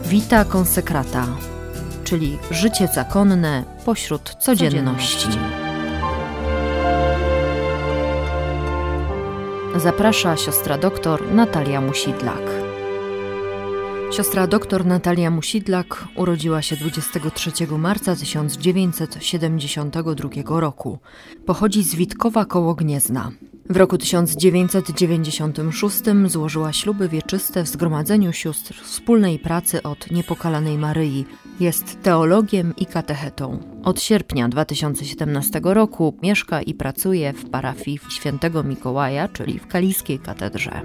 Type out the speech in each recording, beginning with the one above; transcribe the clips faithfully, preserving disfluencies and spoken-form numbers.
Vita consecrata, czyli życie zakonne pośród codzienności. Zaprasza siostra doktor Natalia Musidlak. Siostra doktor Natalia Musidlak urodziła się dwudziestego trzeciego marca tysiąc dziewięćset siedemdziesiątego drugiego roku. Pochodzi z Witkowa koło Gniezna. W roku tysiąc dziewięćset dziewięćdziesiątym szóstym złożyła śluby wieczyste w Zgromadzeniu Sióstr Wspólnej Pracy od Niepokalanej Maryi. Jest teologiem i katechetą. Od sierpnia dwa tysiące siedemnastego roku mieszka i pracuje w parafii Świętego Mikołaja, czyli w Kaliskiej Katedrze.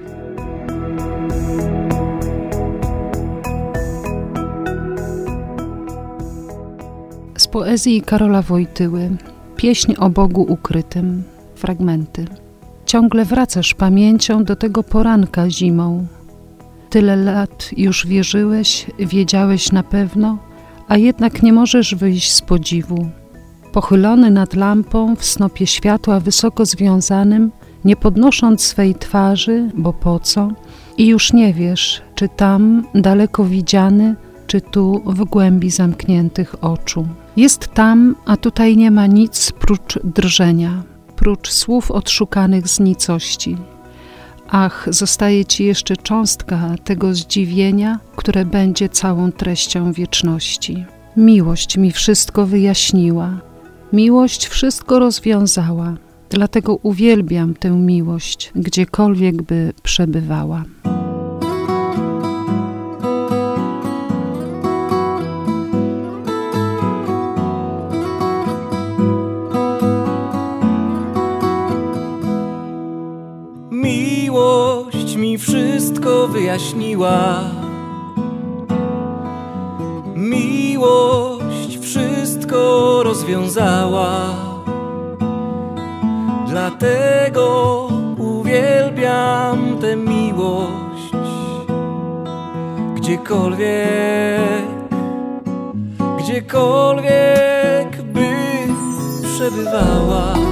Z poezji Karola Wojtyły. Pieśń o Bogu ukrytym. Fragmenty. Ciągle wracasz pamięcią do tego poranka zimą. Tyle lat już wierzyłeś, wiedziałeś na pewno, a jednak nie możesz wyjść z podziwu. Pochylony nad lampą w snopie światła wysoko związanym, nie podnosząc swej twarzy, bo po co? I już nie wiesz, czy tam, daleko widziany, czy tu w głębi zamkniętych oczu. Jest tam, a tutaj nie ma nic prócz drżenia, prócz słów odszukanych z nicości. Ach, zostaje ci jeszcze cząstka tego zdziwienia, które będzie całą treścią wieczności. Miłość mi wszystko wyjaśniła, miłość wszystko rozwiązała, dlatego uwielbiam tę miłość, gdziekolwiek by przebywała. Miłość mi wszystko wyjaśniła. Miłość wszystko rozwiązała. Dlatego uwielbiam tę miłość, gdziekolwiek, gdziekolwiek by przebywała.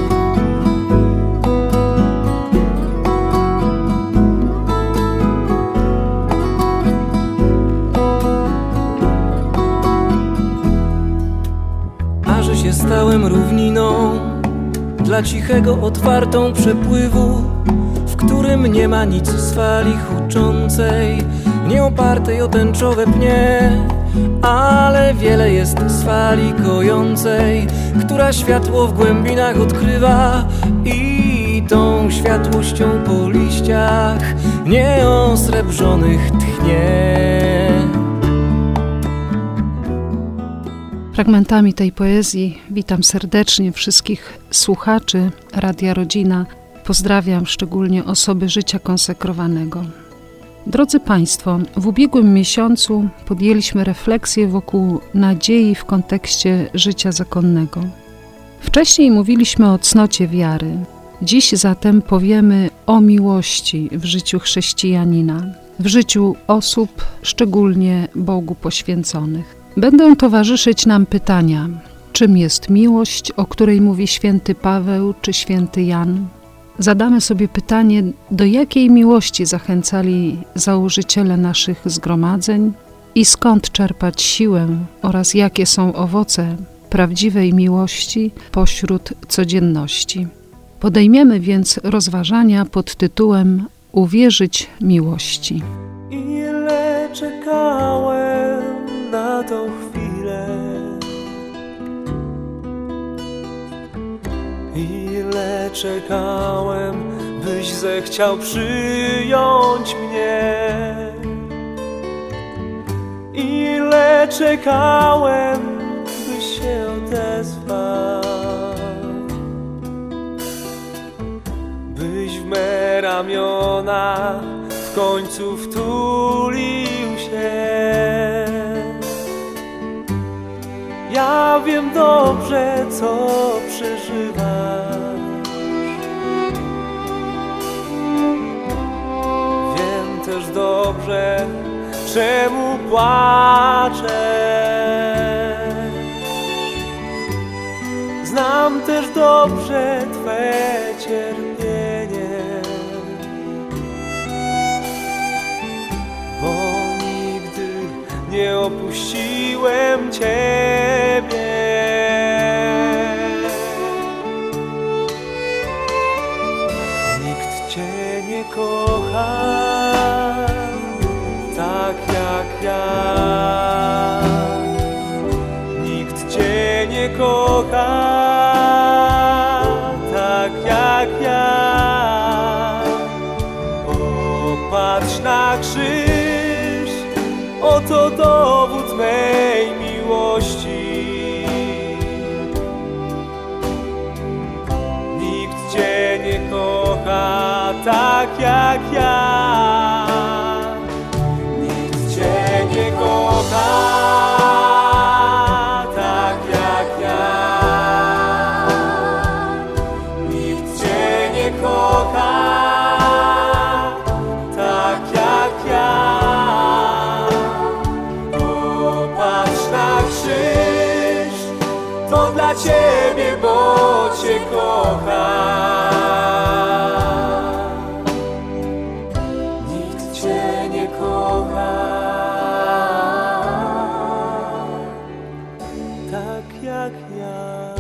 Się stałem równiną dla cichego, otwartą przepływu, w którym nie ma nic z fali huczącej, nie opartej o tęczowe pnie, ale wiele jest z fali kojącej, która światło w głębinach odkrywa i tą światłością po liściach nieosrebrzonych tchnie. Fragmentami tej poezji witam serdecznie wszystkich słuchaczy Radia Rodzina. Pozdrawiam szczególnie osoby życia konsekrowanego. Drodzy Państwo, w ubiegłym miesiącu podjęliśmy refleksję wokół nadziei w kontekście życia zakonnego. Wcześniej mówiliśmy o cnocie wiary. Dziś zatem powiemy o miłości w życiu chrześcijanina, w życiu osób szczególnie Bogu poświęconych. Będą towarzyszyć nam pytania, czym jest miłość, o której mówi święty Paweł czy święty Jan? Zadamy sobie pytanie, do jakiej miłości zachęcali założyciele naszych zgromadzeń i skąd czerpać siłę oraz jakie są owoce prawdziwej miłości pośród codzienności. Podejmiemy więc rozważania pod tytułem Uwierzyć miłości. Ile czekałem na tą chwilę, ile czekałem, byś zechciał przyjąć mnie. Ile czekałem, byś się odezwał, byś w me ramiona w końcu wtulił się. Ja wiem dobrze, co przeżywasz. Wiem też dobrze, czemu płaczesz. Znam też dobrze Twe cierpienie, bo nigdy nie opuściłem Ciebie. Nikt Cię nie kocha tak jak ja. Nikt Cię nie kocha tak jak ja. Popatrz na krzyż, oto dowód mej miłości. Nikt Cię nie kocha tak jak ja. Nikt Cię nie kocha tak jak ja. Nikt Cię nie kocha tak jak ja. Popatrz na krzyż, to dla Ciebie, bo Cię kocha. Nikt Cię nie kocha tak jak ja.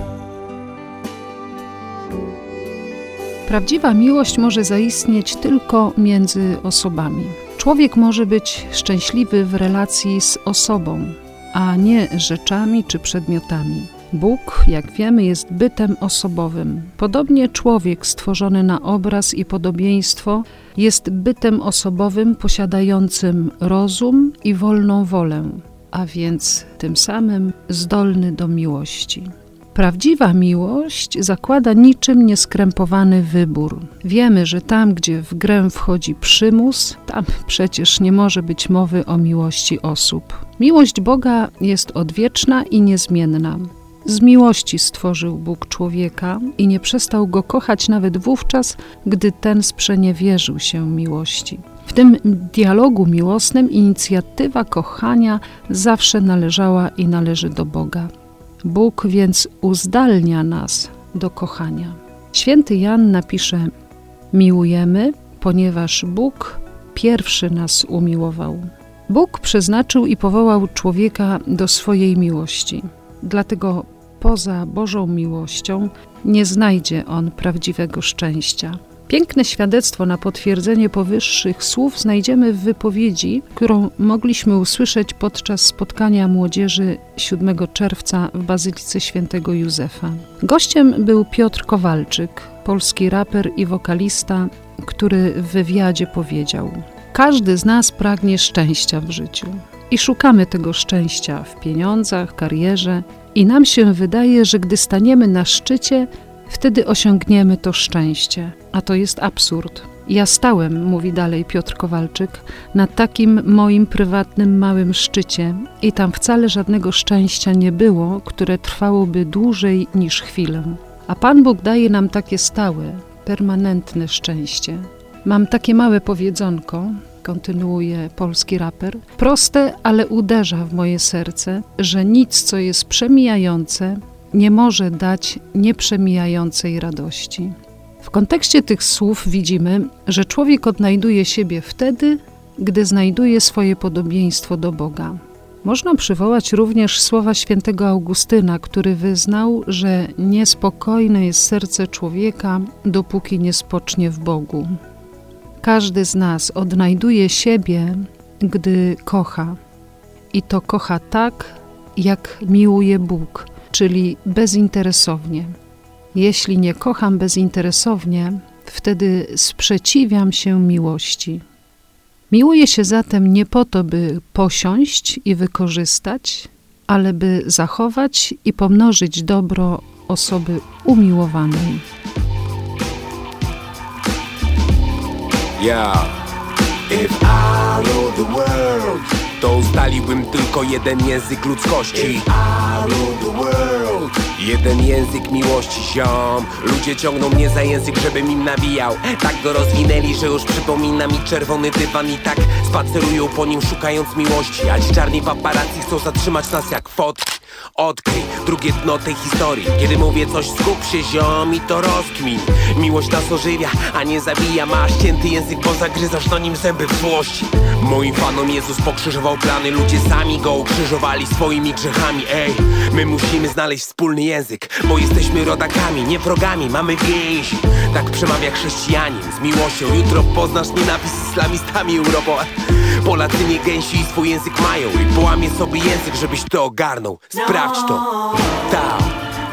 Prawdziwa miłość może zaistnieć tylko między osobami. Człowiek może być szczęśliwy w relacji z osobą, a nie rzeczami czy przedmiotami. Bóg, jak wiemy, jest bytem osobowym. Podobnie człowiek stworzony na obraz i podobieństwo jest bytem osobowym posiadającym rozum i wolną wolę, a więc tym samym zdolny do miłości. Prawdziwa miłość zakłada niczym nieskrępowany wybór. Wiemy, że tam, gdzie w grę wchodzi przymus, tam przecież nie może być mowy o miłości osób. Miłość Boga jest odwieczna i niezmienna. Z miłości stworzył Bóg człowieka i nie przestał go kochać nawet wówczas, gdy ten sprzeniewierzył się miłości. W tym dialogu miłosnym inicjatywa kochania zawsze należała i należy do Boga. Bóg więc uzdalnia nas do kochania. Święty Jan napisze: miłujemy, ponieważ Bóg pierwszy nas umiłował. Bóg przeznaczył i powołał człowieka do swojej miłości. Dlatego poza Bożą miłością nie znajdzie on prawdziwego szczęścia. Piękne świadectwo na potwierdzenie powyższych słów znajdziemy w wypowiedzi, którą mogliśmy usłyszeć podczas spotkania młodzieży siódmego czerwca w Bazylice Świętego Józefa. Gościem był Piotr Kowalczyk, polski raper i wokalista, który w wywiadzie powiedział: każdy z nas pragnie szczęścia w życiu i szukamy tego szczęścia w pieniądzach, karierze i nam się wydaje, że gdy staniemy na szczycie, wtedy osiągniemy to szczęście, a to jest absurd. Ja stałem, mówi dalej Piotr Kowalczyk, na takim moim prywatnym małym szczycie i tam wcale żadnego szczęścia nie było, które trwałoby dłużej niż chwilę. A Pan Bóg daje nam takie stałe, permanentne szczęście. Mam takie małe powiedzonko, kontynuuje polski raper, proste, ale uderza w moje serce, że nic, co jest przemijające, nie może dać nieprzemijającej radości. W kontekście tych słów widzimy, że człowiek odnajduje siebie wtedy, gdy znajduje swoje podobieństwo do Boga. Można przywołać również słowa świętego Augustyna, który wyznał, że niespokojne jest serce człowieka, dopóki nie spocznie w Bogu. Każdy z nas odnajduje siebie, gdy kocha. I to kocha tak, jak miłuje Bóg, czyli bezinteresownie. Jeśli nie kocham bezinteresownie, wtedy sprzeciwiam się miłości. Miłuję się zatem nie po to, by posiąść i wykorzystać, ale by zachować i pomnożyć dobro osoby umiłowanej. Yeah. If I ruled the world, to ustaliłbym tylko jeden język ludzkości. If I ruled the world, jeden język miłości, ziom. Ludzie ciągną mnie za język, żebym im nawijał. Tak go rozwinęli, że już przypomina mi czerwony dywan. I tak spacerują po nim, szukając miłości. A ci czarni paparazzi chcą zatrzymać nas jak fotki. Odkryj drugie dno tej historii. Kiedy mówię coś, skup się ziom i to rozkmin. Miłość nas ożywia, a nie zabija. Masz cięty język, bo zagryzasz na nim zęby w złości. Moim fanom Jezus pokrzyżował plany. Ludzie sami go ukrzyżowali swoimi grzechami. Ej, my musimy znaleźć wspólny język, bo jesteśmy rodakami, nie wrogami, mamy więź. Tak przemawia chrześcijanin z miłością. Jutro poznasz nienawist z islamistami Europą. Polacy nie gęsi i swój język mają. I połamie sobie język, żebyś to ogarnął. Sprawdź to. Tak.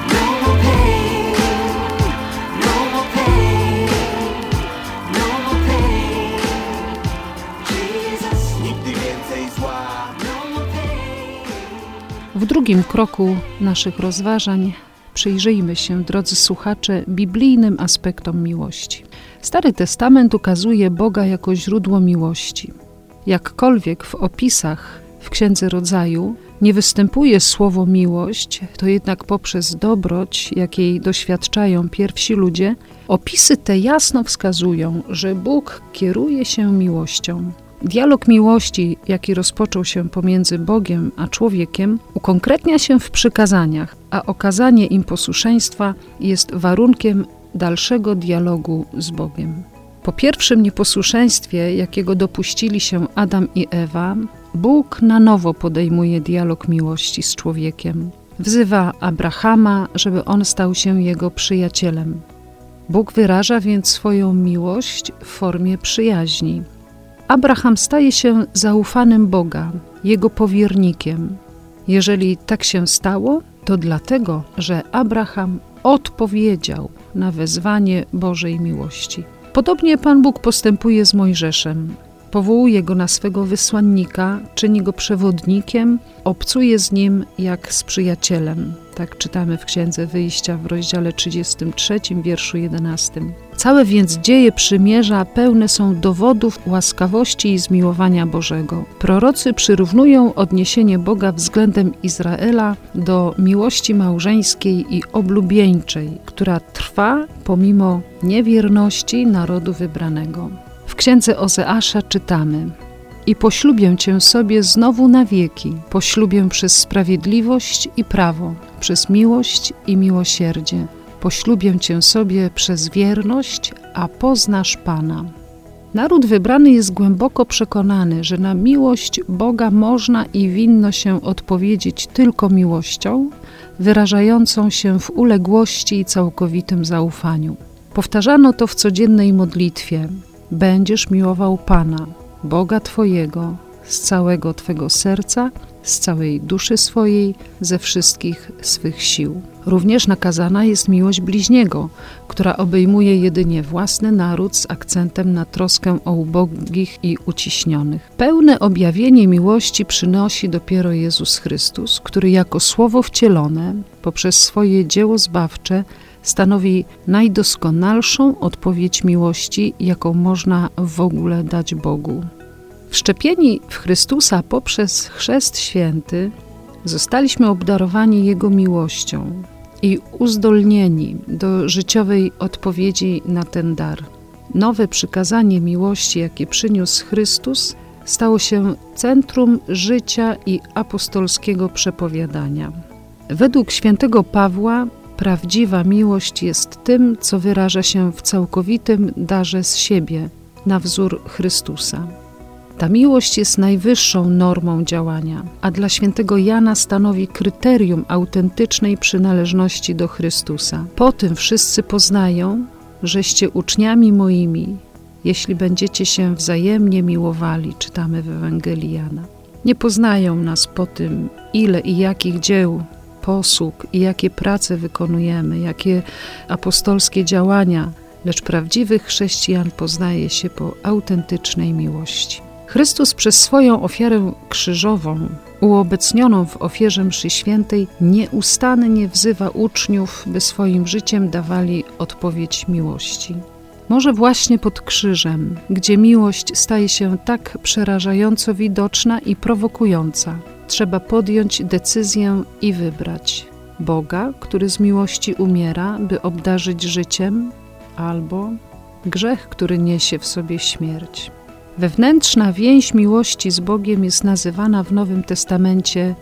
W drugim kroku naszych rozważań przyjrzyjmy się, drodzy słuchacze, biblijnym aspektom miłości. Stary Testament ukazuje Boga jako źródło miłości. Jakkolwiek w opisach w Księdze Rodzaju nie występuje słowo miłość, to jednak poprzez dobroć, jakiej doświadczają pierwsi ludzie, opisy te jasno wskazują, że Bóg kieruje się miłością. Dialog miłości, jaki rozpoczął się pomiędzy Bogiem a człowiekiem, ukonkretnia się w przykazaniach, a okazanie im posłuszeństwa jest warunkiem dalszego dialogu z Bogiem. Po pierwszym nieposłuszeństwie, jakiego dopuścili się Adam i Ewa, Bóg na nowo podejmuje dialog miłości z człowiekiem. Wzywa Abrahama, żeby on stał się jego przyjacielem. Bóg wyraża więc swoją miłość w formie przyjaźni. Abraham staje się zaufanym Boga, jego powiernikiem. Jeżeli tak się stało, to dlatego, że Abraham odpowiedział na wezwanie Bożej miłości. Podobnie Pan Bóg postępuje z Mojżeszem. Powołuje go na swego wysłannika, czyni go przewodnikiem, obcuje z nim jak z przyjacielem. Tak czytamy w Księdze Wyjścia w rozdziale trzydziestym trzecim, wierszu jedenastym. Całe więc dzieje przymierza pełne są dowodów łaskawości i zmiłowania Bożego. Prorocy przyrównują odniesienie Boga względem Izraela do miłości małżeńskiej i oblubieńczej, która trwa pomimo niewierności narodu wybranego. W Księdze Ozeasza czytamy: i poślubię Cię sobie znowu na wieki, poślubię przez sprawiedliwość i prawo, przez miłość i miłosierdzie, poślubię Cię sobie przez wierność, a poznasz Pana. Naród wybrany jest głęboko przekonany, że na miłość Boga można i winno się odpowiedzieć tylko miłością, wyrażającą się w uległości i całkowitym zaufaniu. Powtarzano to w codziennej modlitwie: będziesz miłował Pana, Boga Twojego, z całego Twego serca, z całej duszy swojej, ze wszystkich swych sił. Również nakazana jest miłość bliźniego, która obejmuje jedynie własny naród z akcentem na troskę o ubogich i uciśnionych. Pełne objawienie miłości przynosi dopiero Jezus Chrystus, który jako Słowo wcielone poprzez swoje dzieło zbawcze stanowi najdoskonalszą odpowiedź miłości, jaką można w ogóle dać Bogu. Wszczepieni w Chrystusa poprzez chrzest święty zostaliśmy obdarowani Jego miłością i uzdolnieni do życiowej odpowiedzi na ten dar. Nowe przykazanie miłości, jakie przyniósł Chrystus, stało się centrum życia i apostolskiego przepowiadania. Według świętego Pawła prawdziwa miłość jest tym, co wyraża się w całkowitym darze z siebie, na wzór Chrystusa. Ta miłość jest najwyższą normą działania, a dla świętego Jana stanowi kryterium autentycznej przynależności do Chrystusa. Po tym wszyscy poznają, żeście uczniami moimi, jeśli będziecie się wzajemnie miłowali, czytamy w Ewangelii Jana. Nie poznają nas po tym, ile i jakich dzieł, posług i jakie prace wykonujemy, jakie apostolskie działania, lecz prawdziwych chrześcijan poznaje się po autentycznej miłości. Chrystus przez swoją ofiarę krzyżową, uobecnioną w ofierze mszy świętej, nieustannie wzywa uczniów, by swoim życiem dawali odpowiedź miłości. Może właśnie pod krzyżem, gdzie miłość staje się tak przerażająco widoczna i prowokująca, trzeba podjąć decyzję i wybrać Boga, który z miłości umiera, by obdarzyć życiem, albo grzech, który niesie w sobie śmierć. Wewnętrzna więź miłości z Bogiem jest nazywana w Nowym Testamencie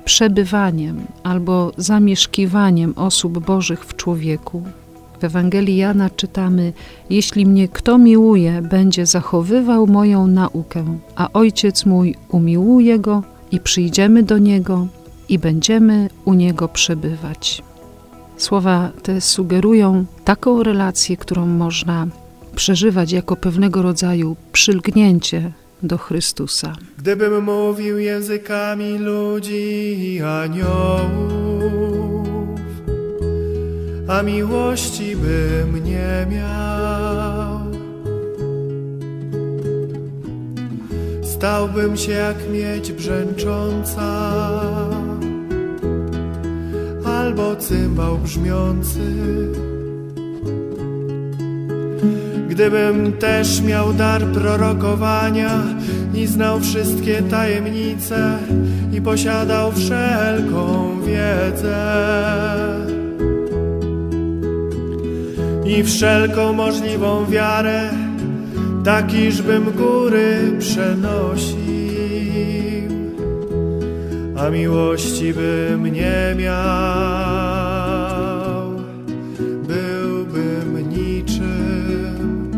przebywaniem albo zamieszkiwaniem osób Bożych w człowieku. W Ewangelii Jana czytamy: jeśli mnie kto miłuje, będzie zachowywał moją naukę, a Ojciec mój umiłuje go i przyjdziemy do niego i będziemy u niego przebywać. Słowa te sugerują taką relację, którą można przeżywać jako pewnego rodzaju przylgnięcie do Chrystusa. Gdybym mówił językami ludzi i aniołów, a miłości bym nie miał, stałbym się jak miedź brzęcząca albo cymbał brzmiący. Gdybym też miał dar prorokowania i znał wszystkie tajemnice i posiadał wszelką wiedzę i wszelką możliwą wiarę, tak iżbym góry przenosił, a miłości bym nie miał, byłbym niczym.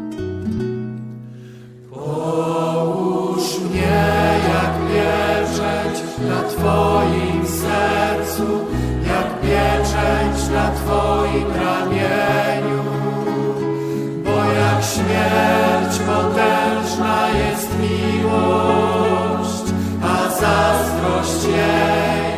Połóż mnie jak pieczęć na Twoim sercu, jak pieczęć na Twoim ramieniu, bo jak śmierć potężna jest miłość, a zazdrość jej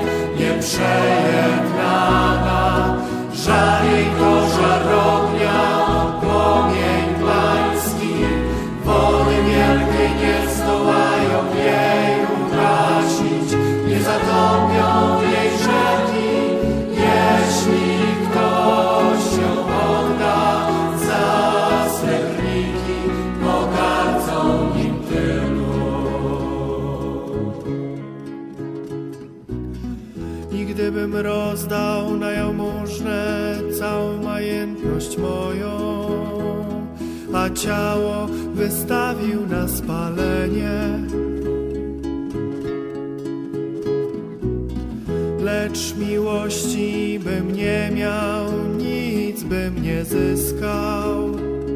nieprzejednana. Żal jej to żar ognia, płomień pański, wody wielkiej nie zdołają jej ugasić, nie zatąpią jej rzeki, jeśli ktoś ją odda za swe krniki, pogardzą nim tylko. I gdybym rozdał na jałmużnę całą majętność moją, a ciało wystawił na spalenie, lecz miłości bym nie miał, nic bym nie zyskał.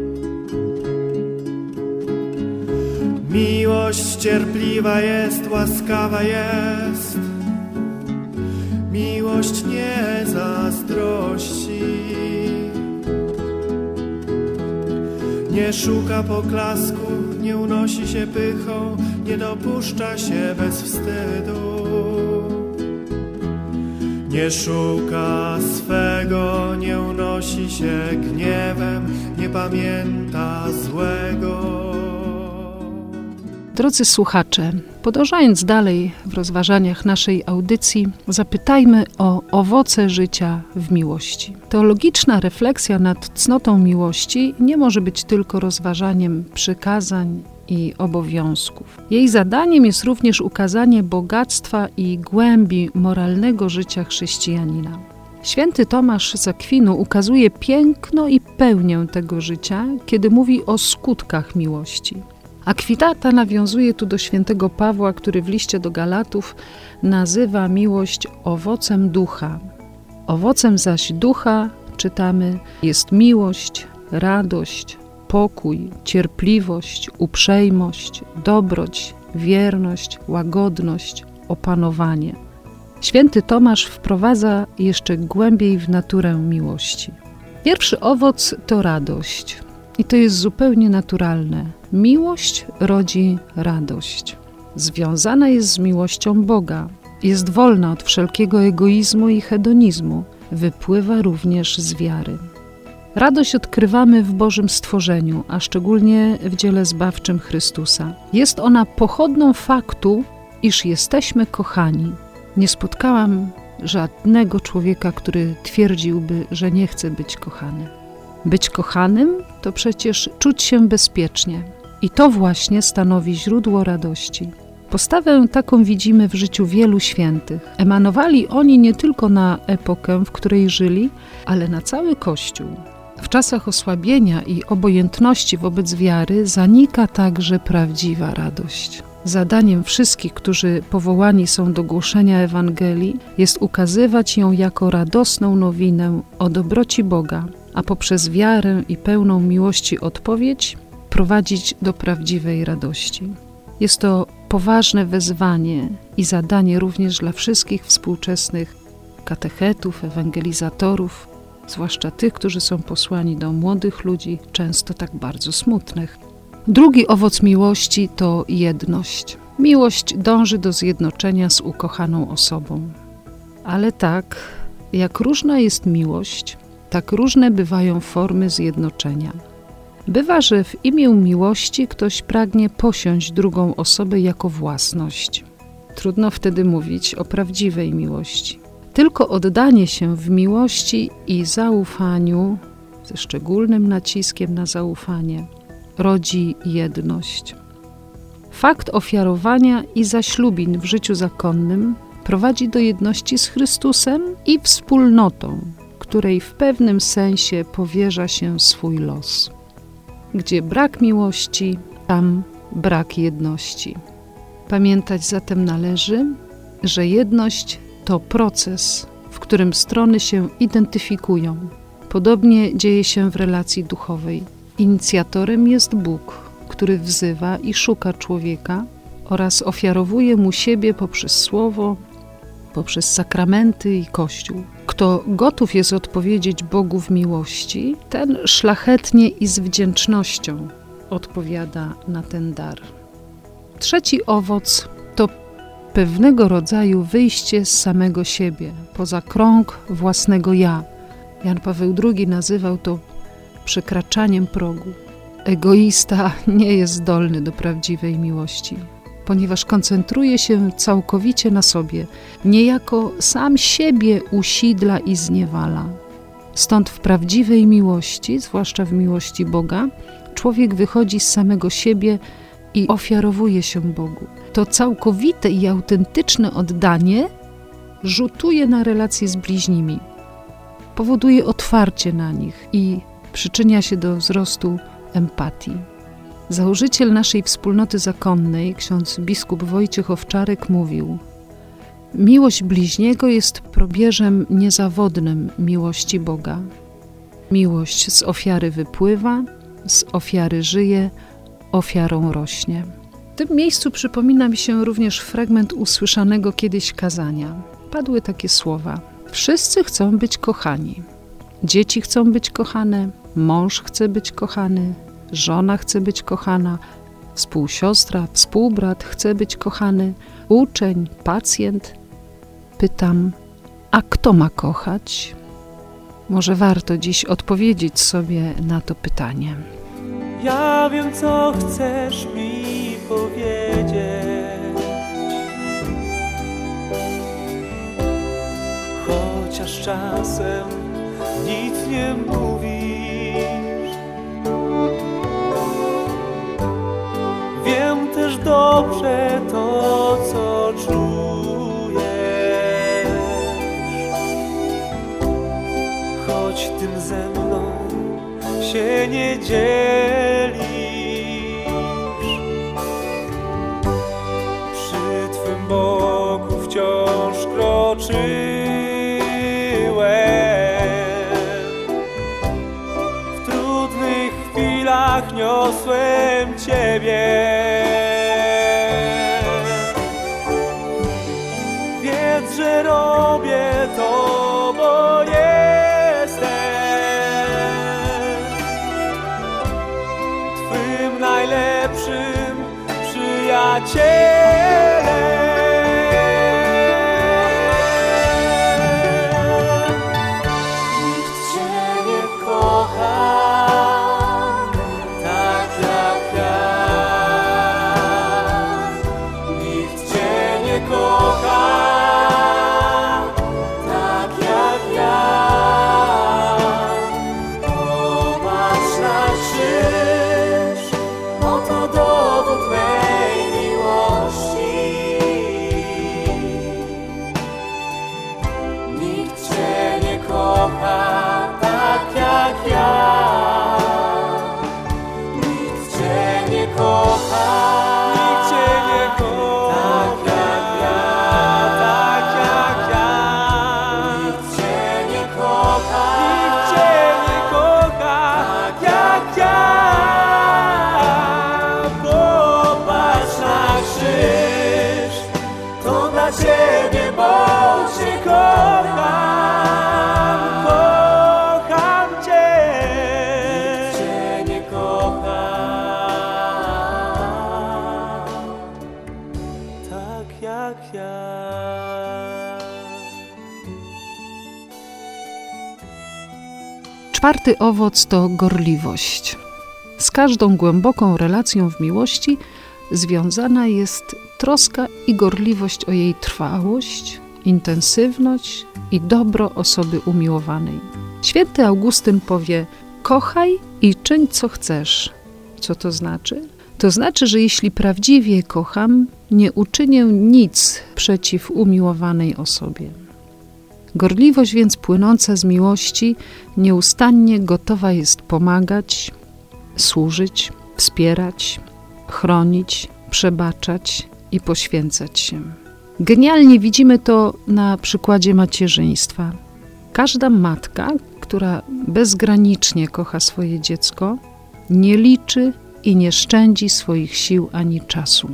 Miłość cierpliwa jest, łaskawa jest, miłość nie zazdrości, nie szuka poklasku, nie unosi się pychą, nie dopuszcza się bez wstydu, nie szuka swego, nie unosi się gniewem, nie pamięta złego. Drodzy słuchacze, podążając dalej w rozważaniach naszej audycji, zapytajmy o owoce życia w miłości. Teologiczna refleksja nad cnotą miłości nie może być tylko rozważaniem przykazań i obowiązków. Jej zadaniem jest również ukazanie bogactwa i głębi moralnego życia chrześcijanina. Święty Tomasz z Akwinu ukazuje piękno i pełnię tego życia, kiedy mówi o skutkach miłości. Akwitata nawiązuje tu do świętego Pawła, który w liście do Galatów nazywa miłość owocem ducha. Owocem zaś ducha, czytamy, jest miłość, radość, pokój, cierpliwość, uprzejmość, dobroć, wierność, łagodność, opanowanie. Święty Tomasz wprowadza jeszcze głębiej w naturę miłości. Pierwszy owoc to radość. I to jest zupełnie naturalne. Miłość rodzi radość. Związana jest z miłością Boga. Jest wolna od wszelkiego egoizmu i hedonizmu. Wypływa również z wiary. Radość odkrywamy w Bożym stworzeniu, a szczególnie w dziele zbawczym Chrystusa. Jest ona pochodną faktu, iż jesteśmy kochani. Nie spotkałam żadnego człowieka, który twierdziłby, że nie chce być kochany. Być kochanym to przecież czuć się bezpiecznie. I to właśnie stanowi źródło radości. Postawę taką widzimy w życiu wielu świętych. Emanowali oni nie tylko na epokę, w której żyli, ale na cały Kościół. W czasach osłabienia i obojętności wobec wiary zanika także prawdziwa radość. Zadaniem wszystkich, którzy powołani są do głoszenia Ewangelii, jest ukazywać ją jako radosną nowinę o dobroci Boga, a poprzez wiarę i pełną miłości odpowiedź prowadzić do prawdziwej radości. Jest to poważne wezwanie i zadanie również dla wszystkich współczesnych katechetów, ewangelizatorów, zwłaszcza tych, którzy są posłani do młodych ludzi, często tak bardzo smutnych. Drugi owoc miłości to jedność. Miłość dąży do zjednoczenia z ukochaną osobą. Ale tak, jak różna jest miłość, tak różne bywają formy zjednoczenia. Bywa, że w imię miłości ktoś pragnie posiąść drugą osobę jako własność. Trudno wtedy mówić o prawdziwej miłości. Tylko oddanie się w miłości i zaufaniu, ze szczególnym naciskiem na zaufanie, rodzi jedność. Fakt ofiarowania i zaślubin w życiu zakonnym prowadzi do jedności z Chrystusem i wspólnotą, której w pewnym sensie powierza się swój los. Gdzie brak miłości, tam brak jedności. Pamiętać zatem należy, że jedność to proces, w którym strony się identyfikują. Podobnie dzieje się w relacji duchowej. Inicjatorem jest Bóg, który wzywa i szuka człowieka oraz ofiarowuje mu siebie poprzez słowo, poprzez sakramenty i Kościół. Kto gotów jest odpowiedzieć Bogu w miłości, ten szlachetnie i z wdzięcznością odpowiada na ten dar. Trzeci owoc to pewnego rodzaju wyjście z samego siebie, poza krąg własnego ja. Jan Paweł drugi nazywał to przekraczaniem progu. Egoista nie jest zdolny do prawdziwej miłości, ponieważ koncentruje się całkowicie na sobie, niejako sam siebie usidla i zniewala. Stąd w prawdziwej miłości, zwłaszcza w miłości Boga, człowiek wychodzi z samego siebie i ofiarowuje się Bogu. To całkowite i autentyczne oddanie rzutuje na relacje z bliźnimi, powoduje otwarcie na nich i przyczynia się do wzrostu empatii. Założyciel naszej wspólnoty zakonnej, ksiądz biskup Wojciech Owczarek mówił: miłość bliźniego jest probierzem niezawodnym miłości Boga. Miłość z ofiary wypływa, z ofiary żyje, ofiarą rośnie. W tym miejscu przypomina mi się również fragment usłyszanego kiedyś kazania. Padły takie słowa: wszyscy chcą być kochani. Dzieci chcą być kochane, mąż chce być kochany, żona chce być kochana, współsiostra, współbrat chce być kochany, uczeń, pacjent. Pytam, a kto ma kochać? Może warto dziś odpowiedzieć sobie na to pytanie. Ja wiem, co chcesz mi powiedzieć, chociaż czasem nic nie mówisz. Wiem też dobrze to, co czujesz, choć tym ze mną się nie dzielisz. Przy Twym boku wciąż kroczyłem, w trudnych chwilach niosłem Ciebie. Wiedz, że robię to, bo jestem Twym najlepszym przyjacielem. Nikt Cię nie kocha tak jak ja. Nikt Cię nie kocha tak jak ja. Popatrz na krzyż, oto dowód mej miłości. Nikt Cię nie kocha tak jak ja. Nikt Cię nie kocha. Nikt Cię nie kocha. Ciebie, bo Cię kocham, kocham Cię. Nikt Cię nie kocha tak jak ja. Czwarty owoc to gorliwość. Z każdą głęboką relacją w miłości związana jest troska i gorliwość o jej trwałość, intensywność i dobro osoby umiłowanej. Święty Augustyn powie: kochaj i czyń co chcesz. Co to znaczy? To znaczy, że jeśli prawdziwie kocham, nie uczynię nic przeciw umiłowanej osobie. Gorliwość więc płynąca z miłości nieustannie gotowa jest pomagać, służyć, wspierać, chronić, przebaczać i poświęcać się. Genialnie widzimy to na przykładzie macierzyństwa. Każda matka, która bezgranicznie kocha swoje dziecko, nie liczy i nie szczędzi swoich sił ani czasu.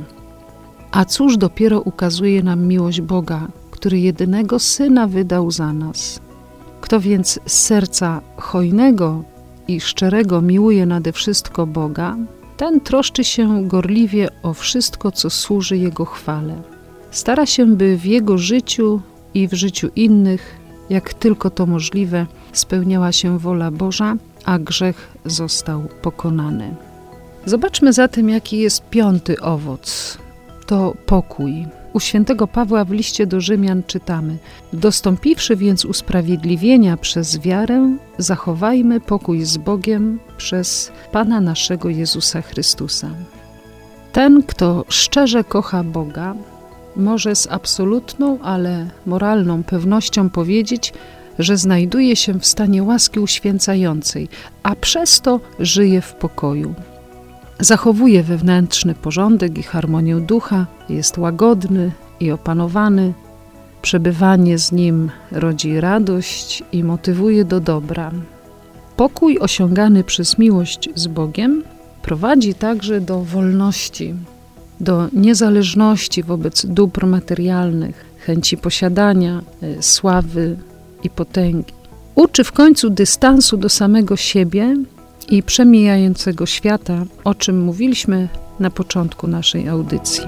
A cóż dopiero ukazuje nam miłość Boga, który jedynego Syna wydał za nas. Kto więc z serca hojnego i szczerego miłuje nade wszystko Boga, ten troszczy się gorliwie o wszystko, co służy Jego chwale. Stara się, by w Jego życiu i w życiu innych, jak tylko to możliwe, spełniała się wola Boża, a grzech został pokonany. Zobaczmy zatem, jaki jest piąty owoc. To pokój. U świętego Pawła w liście do Rzymian czytamy: dostąpiwszy więc usprawiedliwienia przez wiarę, zachowajmy pokój z Bogiem przez Pana naszego Jezusa Chrystusa. Ten, kto szczerze kocha Boga, może z absolutną, ale moralną pewnością powiedzieć, że znajduje się w stanie łaski uświęcającej, a przez to żyje w pokoju. Zachowuje wewnętrzny porządek i harmonię ducha, jest łagodny i opanowany. Przebywanie z Nim rodzi radość i motywuje do dobra. Pokój osiągany przez miłość z Bogiem prowadzi także do wolności, do niezależności wobec dóbr materialnych, chęci posiadania, sławy i potęgi. Uczy w końcu dystansu do samego siebie i przemijającego świata, o czym mówiliśmy na początku naszej audycji.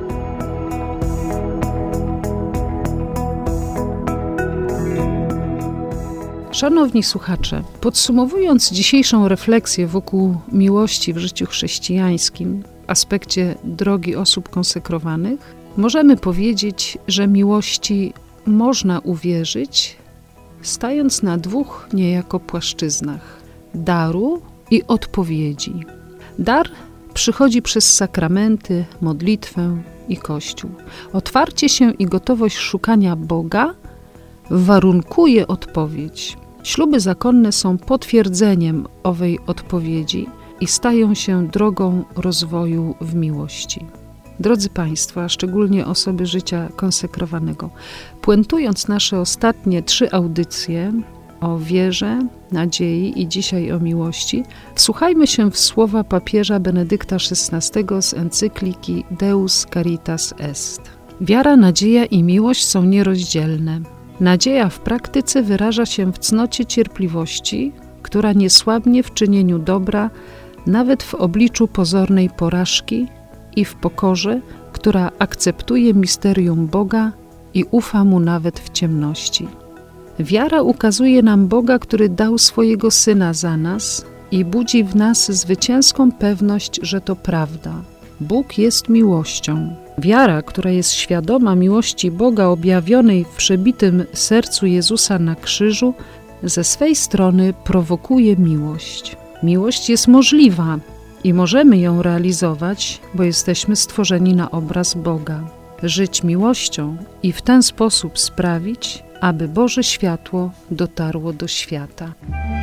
Szanowni słuchacze, podsumowując dzisiejszą refleksję wokół miłości w życiu chrześcijańskim w aspekcie drogi osób konsekrowanych, możemy powiedzieć, że miłości można uwierzyć, stając na dwóch niejako płaszczyznach: daru i odpowiedzi. Dar przychodzi przez sakramenty, modlitwę i Kościół. Otwarcie się i gotowość szukania Boga warunkuje odpowiedź. Śluby zakonne są potwierdzeniem owej odpowiedzi i stają się drogą rozwoju w miłości. Drodzy Państwo, a szczególnie osoby życia konsekrowanego, puentując nasze ostatnie trzy audycje o wierze, nadziei i dzisiaj o miłości, wsłuchajmy się w słowa papieża Benedykta szesnastego z encykliki Deus Caritas Est. Wiara, nadzieja i miłość są nierozdzielne. Nadzieja w praktyce wyraża się w cnocie cierpliwości, która nie słabnie w czynieniu dobra, nawet w obliczu pozornej porażki, i w pokorze, która akceptuje misterium Boga i ufa Mu nawet w ciemności. Wiara ukazuje nam Boga, który dał swojego Syna za nas i budzi w nas zwycięską pewność, że to prawda. Bóg jest miłością. Wiara, która jest świadoma miłości Boga objawionej w przebitym sercu Jezusa na krzyżu, ze swej strony prowokuje miłość. Miłość jest możliwa i możemy ją realizować, bo jesteśmy stworzeni na obraz Boga. Żyć miłością i w ten sposób sprawić, aby Boże światło dotarło do świata.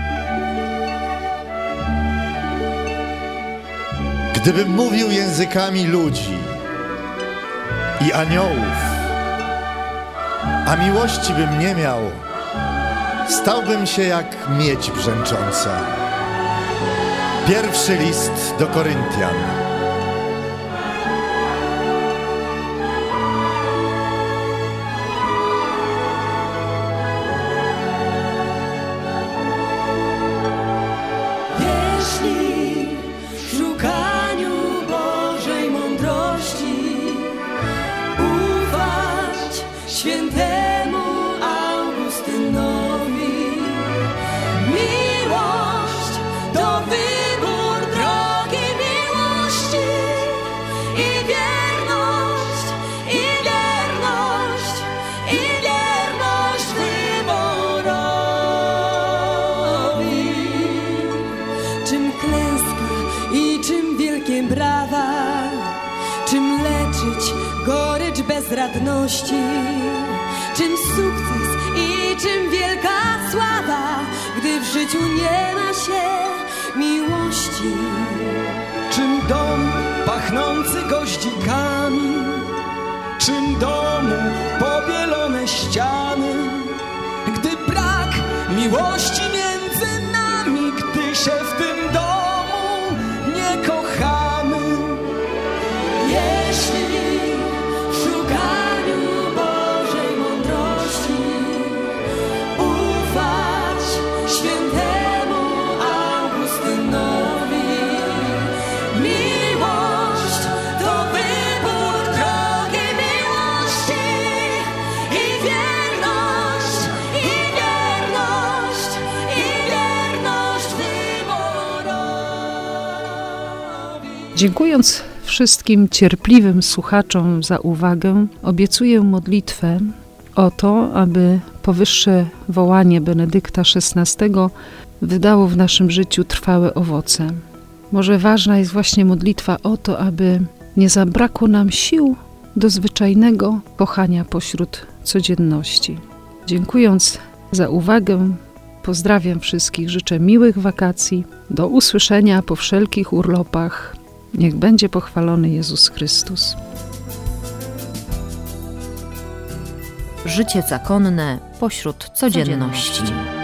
Gdybym mówił językami ludzi i aniołów, a miłości bym nie miał, stałbym się jak miedź brzęcząca. Pierwszy list do Koryntian. świętemu Augustynowi. Miłość to wybór drogi miłości i wierność, i wierność, i wierność wyborowi. Czym klęska i czym wielkie brawa, czym leczyć gorycz bezradności, czym sukces i czym wielka sława, gdy w życiu nie ma się miłości. Czym dom pachnący goździkami, czym domu pobielone ściany, gdy brak miłości między nami, gdy się w tym domu nie kochamy. Jeśli w szukaniu Bożej mądrości ufać świętemu Augustynowi, miłość to wybór drogi miłości i wierność, i wierność, i wierność wyborowi. Dziękując wszystkim cierpliwym słuchaczom za uwagę, obiecuję modlitwę o to, aby powyższe wołanie Benedykta szesnastego wydało w naszym życiu trwałe owoce. Może ważna jest właśnie modlitwa o to, aby nie zabrakło nam sił do zwyczajnego kochania pośród codzienności. Dziękując za uwagę, pozdrawiam wszystkich, życzę miłych wakacji, do usłyszenia po wszelkich urlopach. Niech będzie pochwalony Jezus Chrystus. Życie zakonne pośród codzienności.